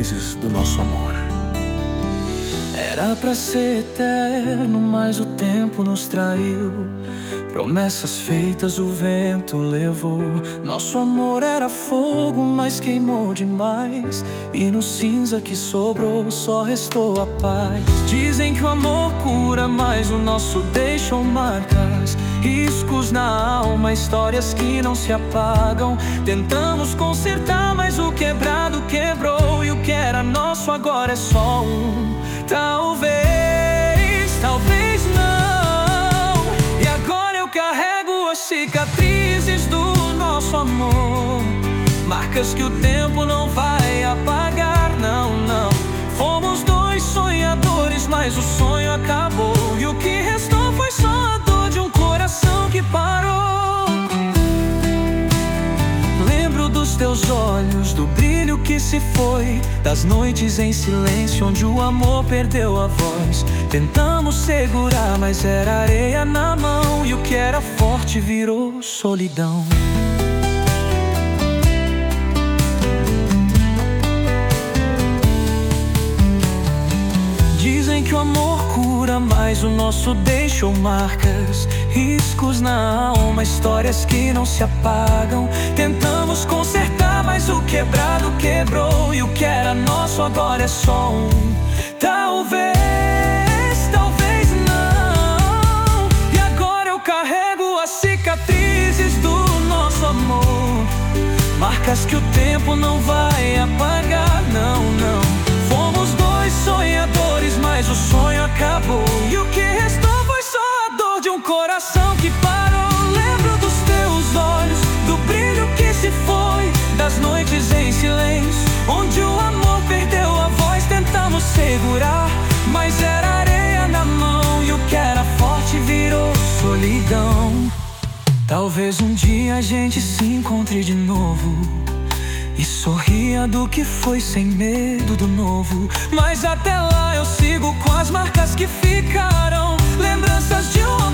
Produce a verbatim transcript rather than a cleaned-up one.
cicatrizes do nosso amor. Era pra ser eterno, mas o tempo nos traiu. Promessas feitas o vento levou. Nosso amor era fogo, mas queimou demais. E no cinza que sobrou só restou a paz. Dizem que o amor cura, mas o nosso deixou marcas, riscos na alma, histórias que não se apagam. Tentamos consertar, mas o quebrado quebrou. E o que era nosso agora é só um talvez, talvez não. E agora eu carrego as cicatrizes do nosso amor, marcas que o tempo não vai apagar, não, não. Fomos dois sonhadores, mas o sonho acabou. E o que restou foi só a dor de um coração que parou. Lembro dos teus olhos, do brilho que se foi, das noites em silêncio onde o amor perdeu a voz. Tentamos segurar, mas era areia na mão. E o que era forte virou solidão. Dizem que o amor cura, mas o nosso deixou marcas, riscos na alma, histórias que não se apagam. Tentamos consertar, mas o quebrado quebrou. E o que era nosso agora é só um talvez, talvez não. E agora eu carrego as cicatrizes do nosso amor, marcas que o tempo não vai apagar, não, não. Fomos dois sonhadores, mas o sonho acabou. E o que restou foi só a dor de um coração que parou. Lembro dos teus olhos, do brilho que se foi, das noites em silêncio onde o amor perdeu a voz. Tentamos segurar, mas era areia na mão. E o que era forte virou solidão. Talvez um dia a gente se encontre de novo e sorria do que foi, sem medo do novo. Mas até lá eu sigo com as marcas que ficaram, lembranças de um